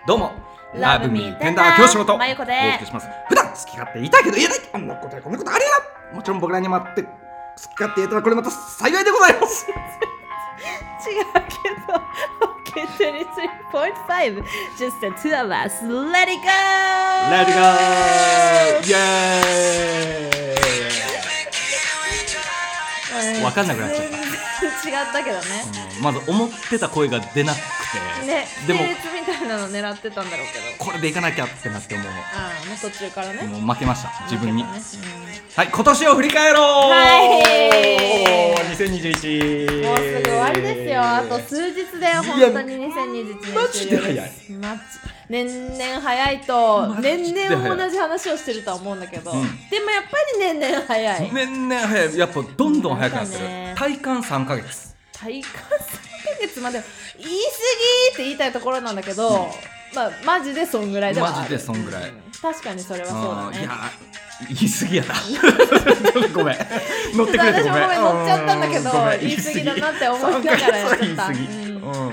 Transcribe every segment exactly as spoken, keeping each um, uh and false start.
どうもラブミーテンダー教師とおまゆこで送りします。普段好き勝手言いたいけど言えない、こんなことやこんなことありえない。もちろん僕らにもあって好き勝手言えたらこれまた幸いでございます。 違うけど OK トゥエンティスリーポイントファイブ Just the two of us Let it go Let it go イエーイ。わかんなくなっちゃった。 違ったけどね、 うん、まず思ってた声が出なくてね、 でも系列みたいなの狙ってたんだろうけど、 これでいかなきゃってなってもうああ、もう途中からね、 もう負けました自分に、 ね、うん、 はい、今年を振り返ろう。 はいにせんにじゅういちもうすぐ終わりですよ。あと数日で本当ににせんにじゅういちねんマジで早い。 マジ年々早いとマジで年早い 々同じ話をしてるとは思うんだけど、 うん、 でもやっぱり年々早い。 年々早い。やっぱどんどん早くなってる、 ね、 体感さんかげつ体感さんかげつまで言い過ぎって言いたいところなんだけど、うん、まあマジでそんぐらいではある。 マジでそんぐらい、うん、 確かにそれはそうだね。 いや言い過ぎやなごめん乗ってくれてごめん。 私もごめん乗っちゃったんだけど言い過ぎだなって思いながらやっちゃった。うん、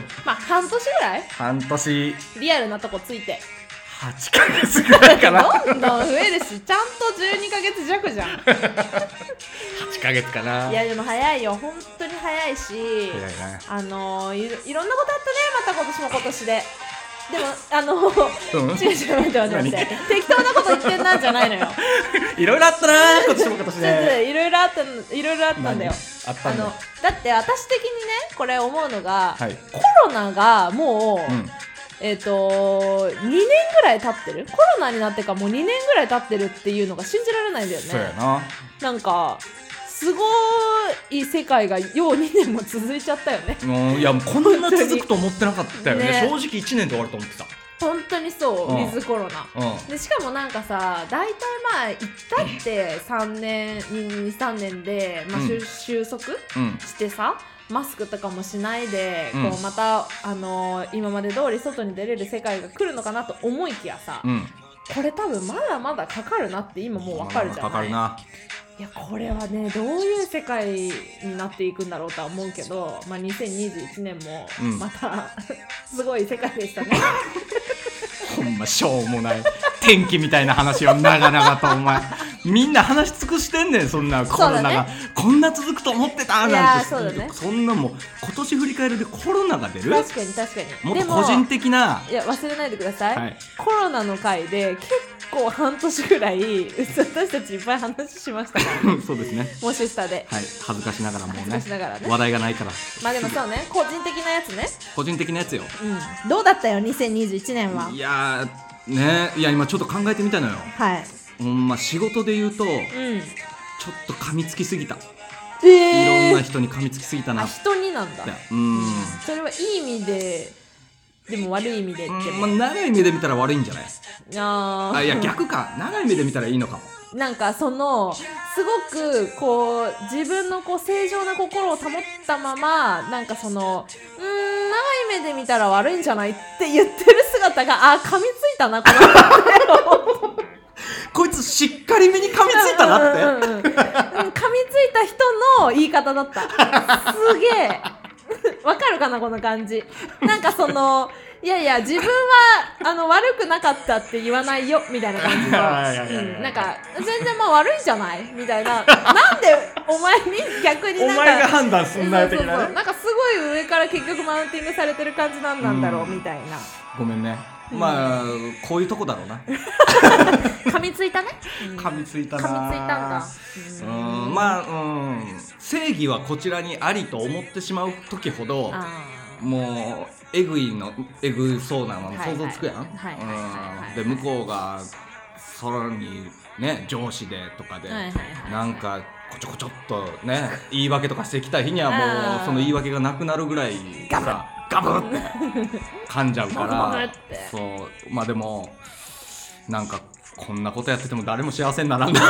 まあ半年ぐらい半年リアルなとこついてはちかげつぐらいかなどんどん増えるし、ちゃんとじゅうにかげつ弱じゃんはちかげつかな。 いやでも早いよ、本当に早いし、 早いね、 あのー、いろ、いろんなことあったね、また今年も今年で。でもあのー、うん、違う違う待って待って待って適当なこと言ってんなんじゃないのよいろいろあったな今年も今年でいろいろあったいろいろあったんだよ。 あったんだ。 あのだって私的にねこれ思うのが、 はい、 コロナがもう、うん、えっとにねんぐらい経ってる、コロナになってからもうにねんぐらい経ってるっていうのが信じられないんだよね。 そうやな。 なんかすごい世界がようにねんも続いちゃったよね。 うん、いやもうこんな続くと思ってなかったよね。ね、正直いちねんで終わると思ってた。 本当にそう、ウィズコロナ、 うん、 でしかもなんかさ、大体まあ行ったってさんねんにさんねんで、まあ、収束してさ、うん、マスクとかもしないで、うん、こうまた、あのー、今まで通り外に出れる世界が来るのかなと思いきやさ、うん、これ多分まだまだかかるなって今もう分かるじゃない。かかるな。いやこれはねどういう世界になっていくんだろうとは思うけど、まあ、にせんにじゅういちねんもまた、うん、すごい世界でしたねほんましょうもない天気みたいな話を長々とお前みんな話し尽くしてんねん。そんなコロナが、ね、こんな続くと思ってたなんて。 そうだね、 そんなもう今年振り返るでコロナが出る。 確かに確かに。 もっと個人的な。 いや忘れないでください、はい、コロナの回で結構半年ぐらい私たちいっぱい話しましたからそうですね、 もし下で、 はい、恥ずかしながらもう ね, ね話題がないから。 まあでもそうね、個人的なやつね、 個人的なやつよ、 うん、どうだったよにせんにじゅういちねんは。 いやーね、いや今ちょっと考えてみたのよ。はい。ほんま仕事で言うと、うん、ちょっと噛みつきすぎた。えー、いろんな人に噛みつきすぎたな。 あ、人になんだ。 うん、 それはいい意味ででも悪い意味でっても、 うん、まあ、長い目で見たら悪いんじゃない？ ああ、いや逆か、長い目で見たらいいのかも。 なんかそのすごくこう自分のこう正常な心を保ったまま、なんかそのうーん長い目で見たら悪いんじゃないって言ってる姿が、あ、噛みついたなこのこいつしっかりめに噛みついたなって、うんうんうん、噛みついた人の言い方だった。すげえわかるかなこの感じ。なんかそのいやいや自分はあの悪くなかったって言わないよみたいな感じの、うん、なんか全然まあ悪いんじゃないみたいななんでお前に逆になんかお前が判断すんなよ的なね。 そうそうそう、なんかすごい上から結局マウンティングされてる感じなんなんだろうみたいな。 ごめんね、うん、まあこういうとこだろうな噛みついたね、 うん、噛みついたな。 噛みついたんだ。 うん、うん、まあ、うん、正義はこちらにありと思ってしまう時ほどもうえぐいのえぐそうなの想像つくやん。で向こうがさらにね上司でとかで、はいはいはい、なんかこちょこちょっとね言い訳とかしてきた日にはもうその言い訳がなくなるぐらいさガブって噛んじゃうからそうまあでもなんかこんなことやってても誰も幸せにならんな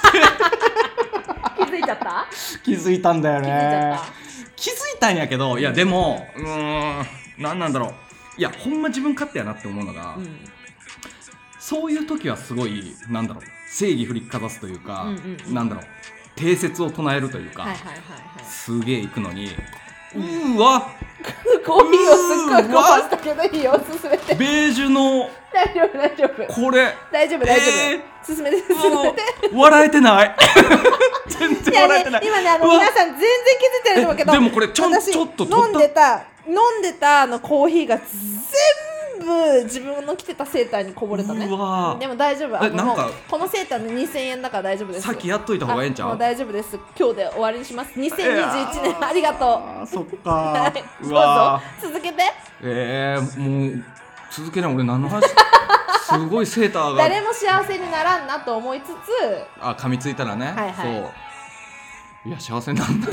気づいちゃった気づいたんだよね。 気づいちゃった気づいたんやけど、いやでもうーん何なんだろう、いやほんま自分勝手やなって思うのが、うん、そういう時はすごいなんだろう正義振りかざすというか、うんうんうん、なんだろう定説を唱えるというか、はいはいはいはい、すげえ行くのに、うん、うーわコーヒーをすっごいこぼしたけどいいよ進めて。 ベージュの大丈夫大丈夫これ大丈夫大丈夫、えー、進めて進めて。 笑えてない全然笑えてない。 いや、ね、今ねあの皆さん全然気づいてると思うけど、 でもこれちょ私ちょっと飲んでた飲んでたあのコーヒーが全部自分の着てたセーターにこぼれたね。うわでも大丈夫。あのなんかこのセーターでにせんえんだから大丈夫です。 さっきやっといた方がいいんちゃう。 もう大丈夫です。今日で終わりにします。にせんにじゅういちねんありがとう。 あそっか、はい、 うわどうぞ続けて。 えー、もう続けない。俺何の話すごいセーターが誰も幸せにならんなと思いつつ、 あ噛みついたらね、はいはい、そういや幸せになんない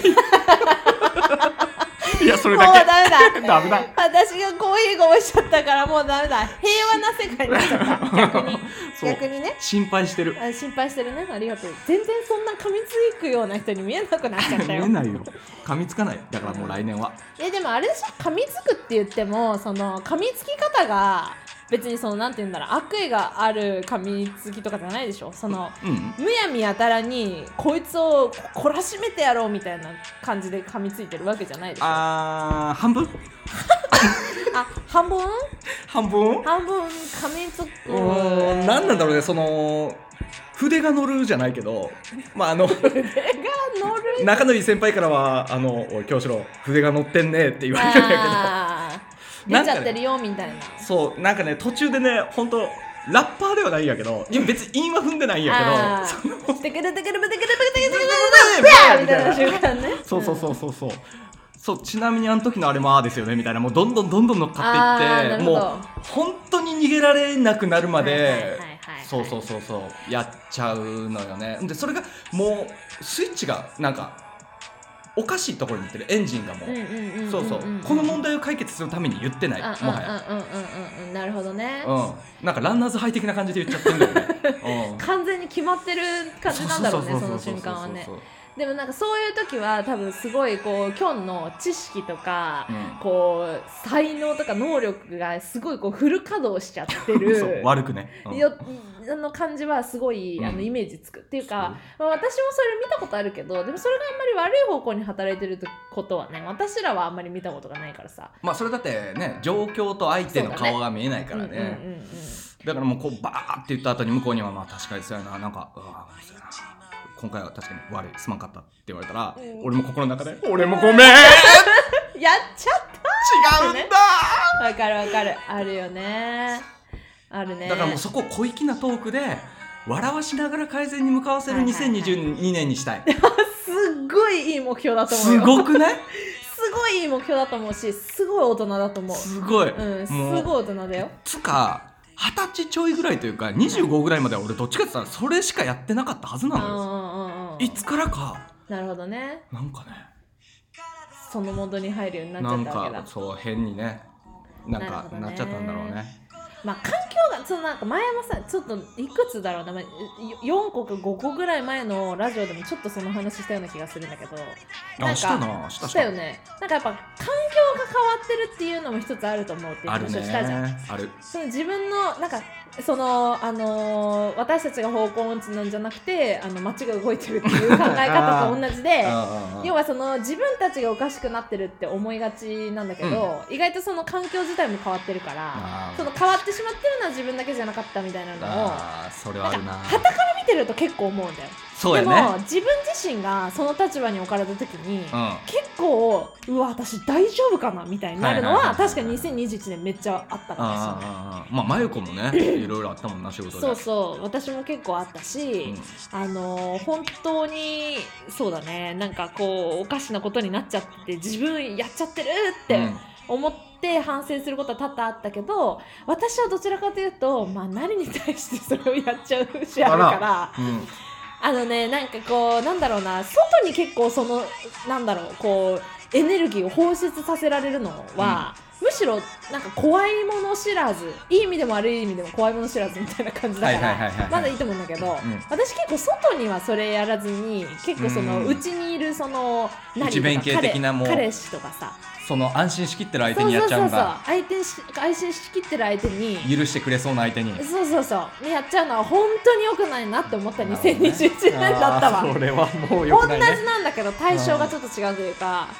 いやそれだけもうダメだダメだ。 私がコーヒーこぼしちゃったからもうダメだ。平和な世界になっちゃった逆に逆にね心配してる。 あ心配してるね。ありがとう。全然そんな噛みつくような人に見えなくなっちゃったよ。 見えないよ。噛みつかない。だからもう来年は。 えでもあれでしょ、噛みつくって言ってもその噛みつき方が別にそのなんて言うんだろう、悪意がある噛みつきとかじゃないでしょ。その、うん、むやみやたらにこいつを懲らしめてやろうみたいな感じで噛みついてるわけじゃないでしょ。 あー半分あ半分半分半分噛みつく。 うん何なんだろうね、その筆が乗るじゃないけど、まああの筆が乗る仲のいい先輩からはあのおい京志郎筆が乗ってんねって言われるんやけど出ちゃってるよみたいな。 そうなんかね途中でね本当ラッパーではないんやけど、今別に韻は踏んでないんやけど、テケルテケルテケルテケルテケルテケルテケルみたいな瞬間ね。そうそうそうそうそう。そうちなみにあの時のあれもああですよねみたいな、もうどんどんどんどん乗っかっていって、もう本当に逃げられなくなるまで、そうそうそうそうやっちゃうのよね。でそれがもうスイッチがなんかおかしいところに行ってる。エンジンがもうそうそうこの問題を解決するために言ってない、もはや。 なるほどね。 うんなんかランナーズハイ的な感じで言っちゃってるんだよね、うん、 完全に決まってる感じなんだろうね、その瞬間はね。でもなんかそういう時は多分すごいこうキョンの知識とか、うん、こう才能とか能力がすごいこうフル稼働しちゃってるそう悪くね、 うん、よあの感じはすごい、うん、あのイメージつくっていうか、まあ、私もそれ見たことあるけど、でもそれがあんまり悪い方向に働いてることはね私らはあんまり見たことがないからさ。 まあそれだってね状況と相手の顔が見えないからね。だからもうこうバーって言った後に向こうにはまあ確かにそうやな、なんかうわーそうやな今回は確かに悪いすまんかったって言われたら、うん、俺も心の中で俺もごめんやっちゃった違うんだ、ね、 わかるわかるあるよねあるね。 だからもうそこを小粋なトークで笑わしながら改善に向かわせるにせんにじゅうにねんにしたい。 すっごいいい目標だと思うよ。 すごくない？ すごいいい目標だと思うし、すごい大人だと思う。 すごい、 うん、すごい大人だよ。 つかはたちちょいぐらいというかにじゅうごぐらいまでは俺どっちかって言ったらそれしかやってなかったはずなのよ。いつからか。 なるほどね。 なんかねそのモードに入るようになっちゃったわけだ。 なんかそう変にねなんか な,、ね、なっちゃったんだろうね。 まあ環境がそのなんか前山さんちょっといくつだろうな、まあ、よんこかごこぐらい前のラジオでもちょっとその話したような気がするんだけど、なんかしたなしたしたよね。なんかやっぱ環境が変わってるっていうのも一つあると思うっていう話をしたじゃん。 ある。 その自分のなんかそのあのー、私たちが方向音痴なんじゃなくてあの街が動いてるっていう考え方と同じで要はその自分たちがおかしくなってるって思いがちなんだけど、うん、意外とその環境自体も変わってるからその変わってしまってるのは自分だけじゃなかったみたいなのをあそれはあるな。 傍から見てると結構思うんだよ。 そうやね、 でも自分自身がその立場に置かれた時に、うん、結構うわ私大丈夫かなみたいになるのは確かににせんにじゅういちねんめっちゃあったかもしれない。 あまあ真由子もねいろいろあったもんな仕事で。 そうそう私も結構あったし、うん、あの本当にそうだねなんかこうおかしなことになっちゃって自分やっちゃってるって思って反省することは多々あったけど、私はどちらかというとまあ何に対してそれをやっちゃう節あるから。あのねなんかこうなんだろうな外に結構そのなんだろうこうエネルギーを放出させられるのは、うん、むしろなんか怖いもの知らずいい意味でも悪い意味でも怖いもの知らずみたいな感じだからまだいいと思うんだけど、うん、私結構外にはそれやらずに結構そのうちにいるその内弁慶的なもう彼氏とかさその安心しきってる相手にやっちゃうんだ。 そうそうそう相手し安心しきってる相手に許してくれそうな相手にそうそうそうやっちゃうのは本当に良くないなって思ったにせんにじゅういちねんだったわ。 それはもう良くないね。 同じなんだけど対象がちょっと違うというか、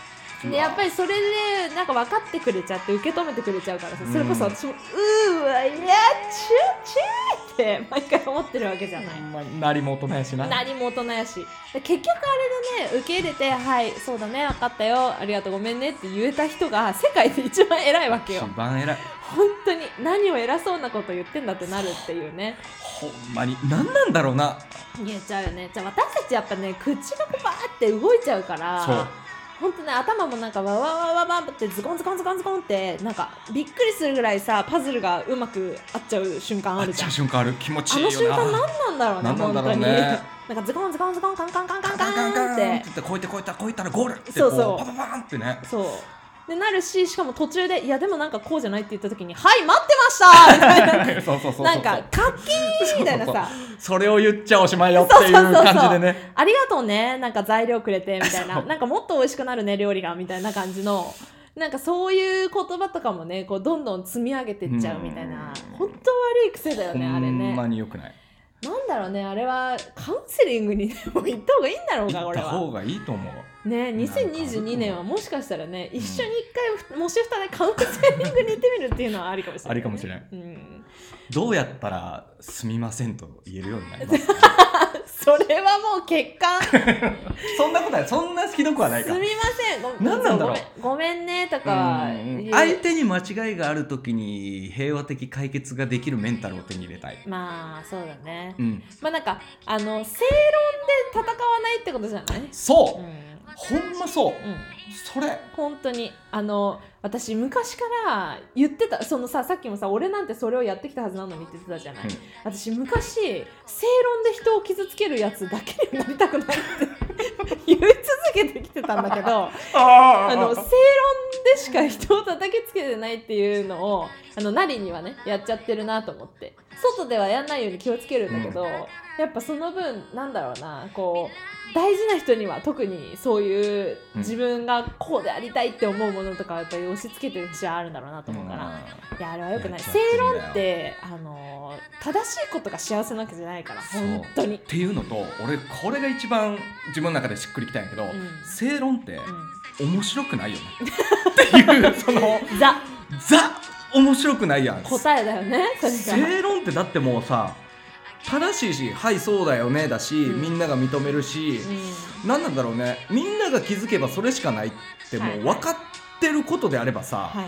でやっぱりそれでなんか分かってくれちゃって受け止めてくれちゃうからさ、それこそ私もうーわやっちゅちゅって毎回思ってるわけじゃない、 まあ、何も大人やしな何も大人やし、で結局あれでね受け入れてはいそうだね分かったよありがとうごめんねって言えた人が世界で一番偉いわけよ。 一番偉い、 本当に何を偉そうなこと言ってんだってなるっていうね。 ほんまに何なんだろうな、 言えちゃうよね。じゃあ私たちやっぱね口がこうバーって動いちゃうから、 そうほんとね頭もなんかわわわわわってズコンズコンズコンズコンってなんかびっくりするぐらいさパズルがうまく合っちゃう瞬間あるじゃん。 あっちゃう瞬間ある、気持ちいいよな。 あの瞬間何なんだろうね、 何なんだろうね、 本当になんかズコンズコンズコンカンカンカンカンカンカンカンってってこうやってこうやったらこういったらゴールってそうそうこうパパパンってね、 そうでなるし、しかも途中でいやでもなんかこうじゃないって言った時にはい待ってましたみたいなそうそうそうそう、 なんかかっけーみたいなさ、 そうそうそう、それを言っちゃおしまいよっていう感じでね、 ありがとうねなんか材料くれてみたいな、なんかもっと美味しくなるね料理がみたいな感じのなんかそういう言葉とかもねこうどんどん積み上げてっちゃうみたいな、本当悪い癖だよねあれね。 ほんまに良くない。 なんだろうね、あれはカウンセリングにでも行った方がいいんだろうか、これは。 行った方がいいと思うね。にせんにじゅうにねんはもしかしたらね、一緒に一回もしふたでカウンセリングに行ってみるっていうのはありかもしれない、ね、 ありかもしれない、 うん、 どうやったらすみませんと言えるようになりますかそれはもう欠陥そんなことない、そんなひどくはないか。 すみません、ご何なんだろう、 ごめん、ごめんねとか相手に間違いがあるときに平和的解決ができるメンタルを手に入れたい。 まあそうだね、 うん、 まあなんかあの正論で戦わないってことじゃない。 そう、 うん、 ほんまそう、うん、それ本当にあの私昔から言ってた、そのささっきもさ俺なんてそれをやってきたはずなのにって言ってたじゃない、うん、私昔正論で人を傷つけるやつだけになりたくないって言い続けてきてたんだけどあの正論でしか人を叩きつけてないっていうのをあのなりにはねやっちゃってるなと思って、外ではやんないように気をつけるんだけど、うん、やっぱその分なんだろうな、こう大事な人には特にそういう自分がこうでありたいって思うものとかやっぱり押し付けてる節はあるんだろうなと思うから、うん、いやあれはよくない。正論ってあの正しいことが幸せなわけじゃないから本当にっていうのと、俺これが一番自分の中でしっくりきたんやけど、うん、正論って、うん、面白くないよねっていうそのザザ面白くないやん答えだよね。それが正論ってだってもうさ正しいし、はいそうだよねだし、うん、みんなが認めるし、うん、何なんだろうね、みんなが気づけばそれしかないってもう分かってることであればさ、はいはいはい、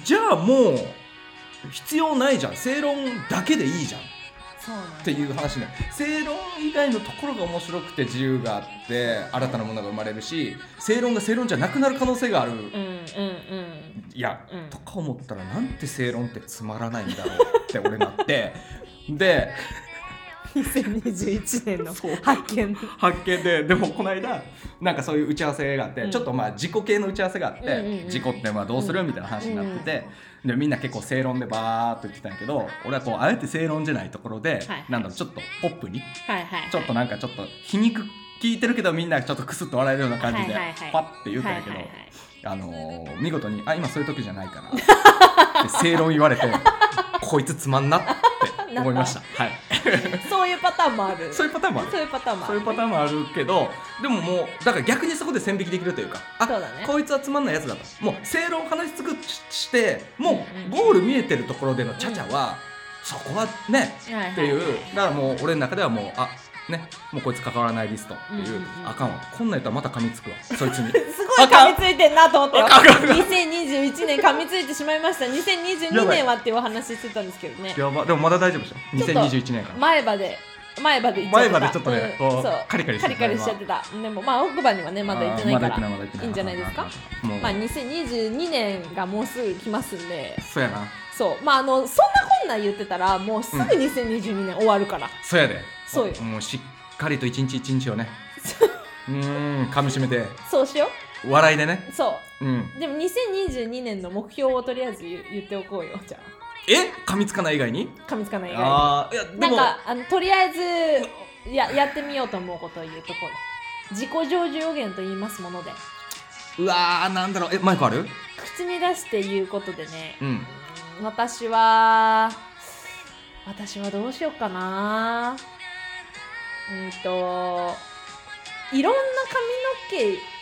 じゃあもう必要ないじゃん、正論だけでいいじゃんそうなんっていう話ね。正論以外のところが面白くて自由があって新たなものが生まれるし、正論が正論じゃなくなる可能性がある、うんうんうん、いや、うん、とか思ったらなんて正論ってつまらないんだろうって俺なってでにせんにじゅういちねんの発見発見で、でもこの間なんかそういう打ち合わせがあって、うん、ちょっとまあ自己系の打ち合わせがあって、うんうんうん、自己ってまあどうするみたいな話になってて、うん、でみんな結構正論でバーっと言ってたんやけど、俺はこうあえて正論じゃないところで、はいはい、なんだろうちょっとポップに、はいはいはい、ちょっとなんかちょっと皮肉聞いてるけどみんなちょっとクスッと笑えるような感じで、はいはいはい、パッて言ったんやけど、はいはいはい、あのー、見事にあ今そういう時じゃないからって正論言われてこいつつまんなって思いました。はい。 そういうパターンもある。 そういうパターンもある。 そういうパターンもある。 そういうパターンもあるけど、でももうだから逆にそこで線引きできるというか、あ、そうだね、こいつはつまんないやつだと。もう正論を話し尽くして、もうゴール見えてるところでのチャチャは、うん、そこはね、うん、っていう。だからもう俺の中ではもうあ。ね、もうこいつ関わらないリストっていう、うんうんうん、あかんわこんなんやったらまた噛みつくわそいつにすごい噛みついてんなと思ったよにせんにじゅういちねん噛みついてしまいました。にせんにじゅうにねんはっていうお話してたんですけどね。 やばでもまだ大丈夫でしょにせんにじゅういちねんから前歯で前歯でいっちゃってた。 前歯でちょっとね、うん、そうカリカリしちゃってた。 カリカリしちゃってた。でもまあ奥歯にはねまだ行ってないからいいんじゃないですか。まあにせんにじゅうにねんがもうすぐ来ますんで。 そうやな。 そうまああのそんなこんな言ってたらもうすぐにせんにじゅうにねん終わるから、うん、 そうやで。 そうよ。 もうししっかりと一日一日をねうーん噛み締めてそうしよう笑いでね。 そう、うん、でもにせんにじゅうにねんの目標をとりあえず 言, 言っておこうよ。じゃあえ噛みつかない以外に噛みつかない以外にあいやでもなんかあのとりあえず や, やってみようと思うことを言うとこう自己成就予言と言いますもので。 うわーなんだろうえマイクある口に出して言うことでね、うん、私は私はどうしようかな。うんといろんな髪の毛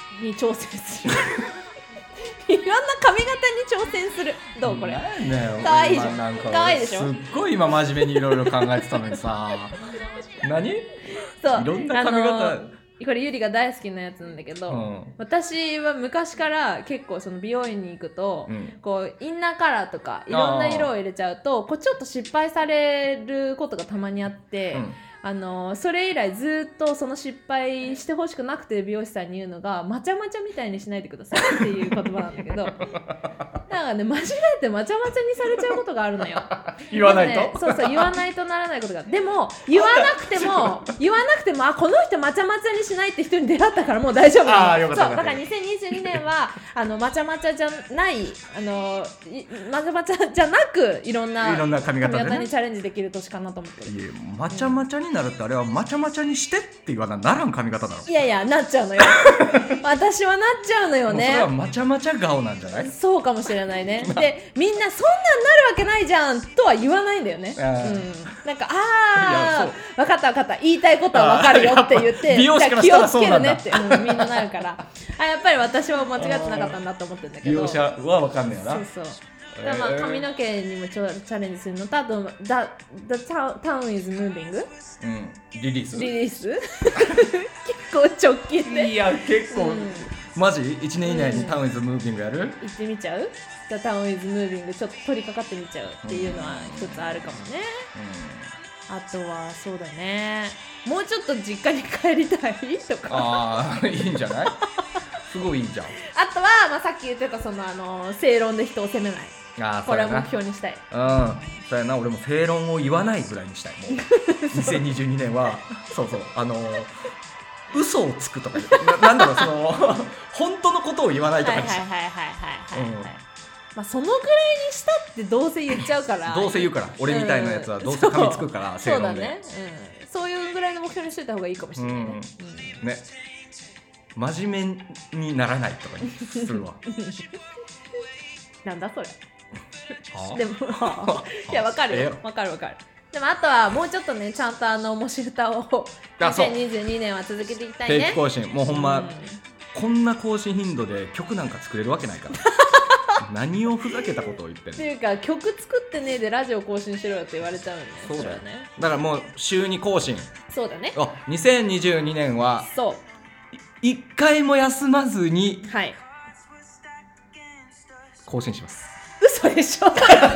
に挑戦するいろんな髪型に挑戦する。どうこれ、ね、かわいいじゃん。かわいいでしょ。 すっごい今真面目にいろいろ考えてたのにさ何そういろんな髪型、 これゆりが大好きなやつなんだけど、うん、私は昔から結構その美容院に行くと、うん、こうインナーカラーとかいろんな色を入れちゃうとこうちょっと失敗されることがたまにあって、うん、あのそれ以来ずっとその失敗してほしくなくて美容師さんに言うのがまちゃまちゃみたいにしないでくださいっていう言葉なんだけどなんかね間違えてまちゃまちゃにされちゃうことがあるのよ言わないと、 ね、そうそう言わないとならないことがでも言わなくても言わなくてもあこの人まちゃまちゃにしないって人に出会ったからもう大丈夫あよかったそうだからにせんにじゅうにねんはあのまちゃまちゃじゃないあのまちゃまちゃじゃなくいろんないろんな髪型で、ね、 髪型にチャレンジできる年かなと思ってる。 いやまちゃまちゃになるってあれはまちゃまちゃにしてって言わなならん髪型だろ。 いやいやなっちゃうのよ私はなっちゃうのよね。 それはまちゃまちゃ顔なんじゃない？ そうかもしれないねでみんなそんなんなるわけないじゃんとは言わないんだよね、うん、なんかあー分かった分かった言いたいことは分かるよって言って美容師からしたらそうなんだ気をつけるねって、うん、みんななるからあやっぱり私は間違ってなかったんだと思ってるんだけど美容師は分かんねえな。 そうそうまあ、髪の毛にもチャレンジするのとあと The, the town is moving、 うん、リリースリリース結構直近でいや結構、うん、マジいちねん以内に Town is moving やる、 行ってみちゃう The town is moving ちょっと取り掛かってみちゃうっていうのは一つあるかもね、うん、あとはそうだねもうちょっと実家に帰りたいとかああいいんじゃないすごいいいじゃん。 あとは、まあ、さっき言ってたそのあの正論で人を責めないあこれは目標にしたい。 うんそうやな俺も正論を言わないぐらいにしたいもうにせんにじゅうにねんはそうそうあの嘘をつくとか な, なんだろうその本当のことを言わないとかにしたい。はいはいはいはいはい、はいうんまあ、そのぐらいにしたってどうせ言っちゃうからどうせ言うから俺みたいなやつはどうせ噛みつくから、うん、正論でそうだね、うん、そういうぐらいの目標にしといた方がいいかもしれないね、うんうん、 ね真面目にならないとかにするわなんだそれでもいやわかるよわかるわかる。でもあとはもうちょっとねちゃんとあのもし歌をにせんにじゅうにねんは続けていきたいね。 定期更新もうほんま、うん、こんな更新頻度で曲なんか作れるわけないから何をふざけたことを言ってんのっていうか曲作ってねえでラジオ更新しろよって言われちゃうよね。 そうだよね。だからもう週に更新。 そうだね。 あにせんにじゅうにねんはそう一回も休まずにはい更新します。 嘘でしょ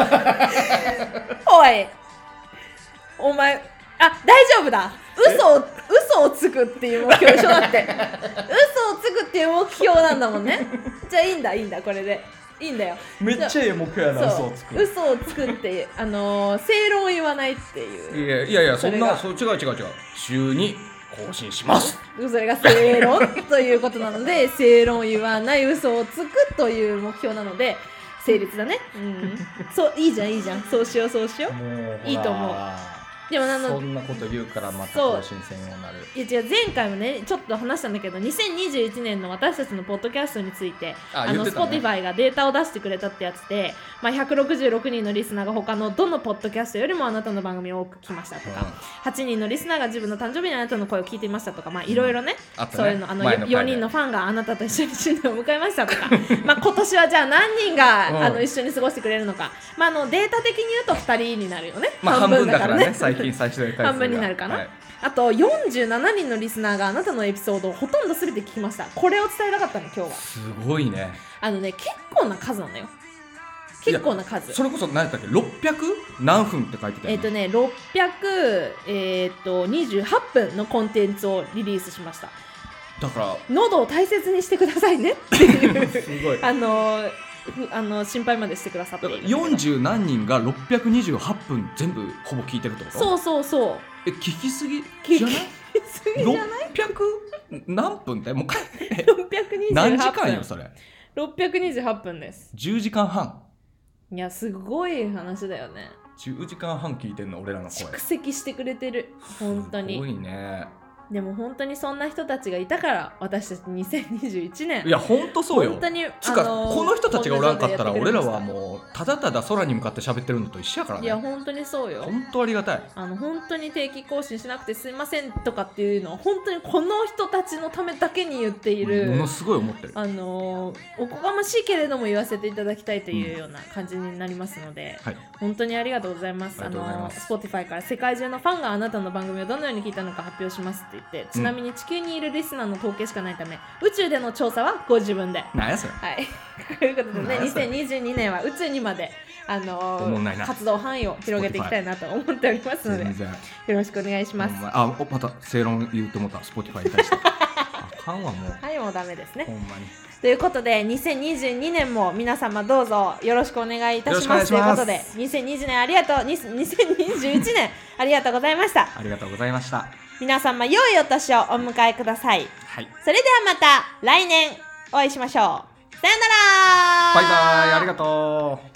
おいお前あ大丈夫だ嘘を嘘をつくっていう目標でしょだって嘘をつくっていう目標なんだもんね。じゃあいいんだいいんだこれでいいんだよ。 めっちゃいい目標やな。嘘をつく嘘をつくってあのー、正論を言わないっていう。 いやいやいやそんなそう違う違う違う週に更新します。 それが正論ということなので正論を言わない嘘をつくという目標なので成立だね、うん、そういいじゃんいいじゃんそうしようそうしよういいと思う。でもあのそんなこと言うからまた更新せんようになる。 いや違う前回もねちょっと話したんだけどにせんにじゅういちねんの私たちのポッドキャストについてああの Spotify がデータを出してくれたってやつで、まあ、ひゃくろくじゅうろくにんのリスナーが他のどのポッドキャストよりもあなたの番組を多く聞きましたとか、うん、はちにんのリスナーが自分の誕生日にあなたの声を聞いていましたとか、まあいろいろね、うん、そういうのあののよにんのファンがあなたと一緒に新年を迎えましたとかまあ今年はじゃあ何人が、うん、あの一緒に過ごしてくれるのか、まあ、あのデータ的に言うとふたりになるよね、 まあ、半分だからね最近最初で半分になるかな、はい、あとよんじゅうななにんのリスナーがあなたのエピソードをほとんど全て聞きました。これを伝えたかったの今日は。 すごいね。 あのね結構な数なのよ。結構な数。 それこそ何やったっけろっぴゃく何分って書いてたよね。 えっ、ー、とねろっぴゃく、えー、とにじゅうはっぷんのコンテンツをリリースしました。 だから喉を大切にしてくださいねっていうすごいあのあの心配までしてくださっている。 よんじゅう何人がろっぴゃくにじゅうはっぷん全部ほぼ聞いてるってこと？ そうそうそう。 え聞きすぎじゃない？ 聞きすぎじゃない？ろっぴゃく何分ってもうろっぴゃくにじゅうはっぷん。 何時間よそれ？ ろっぴゃくにじゅうはっぷんです。 じゅうじかんはん。 いやすごい話だよね。 じゅうじかんはん聞いてんの俺らの声。 蓄積してくれてる本当に。 すごいね。 でも本当にそんな人たちがいたから私たちにせんにじゅういちねんいや本当そうよ。 本当につか、あのー、この人たちがおらんかったら俺らはもうただただ空に向かって喋ってるのと一緒やからね。 いや本当にそうよ。 本当ありがたい。 あの本当に定期更新しなくてすいませんとかっていうのは本当にこの人たちのためだけに言っている、 ものすごい思ってる。 あのー、おこがましいけれども言わせていただきたいというような感じになりますので、うん、はい、本当にありがとうございます。あの Spotify から世界中のファンがあなたの番組をどのように聞いたのか発表しますって言って、ちなみに地球にいるリスナーの統計しかないため、宇宙での調査はご自分で。 なんやそれ。 はいということでね、にせんにじゅうにねんは宇宙にまで、あのー、活動範囲を広げていきたいなと思っておりますので、よろしくお願いします。 あ、また正論言ってもた Spotify に対してあかんわもう。 はい、もうダメですね。 ほんまに。 ということでにせんにじゅうにねんも皆様どうぞよろしくお願いいたしますということで、にせんにじゅうねんありがとうにせんにじゅういちねんありがとうございました。 ありがとうございました。 皆様良いお年をお迎えください。 はい、 それではまた来年お会いしましょう。さよなら。 バイバイ。ありがとう。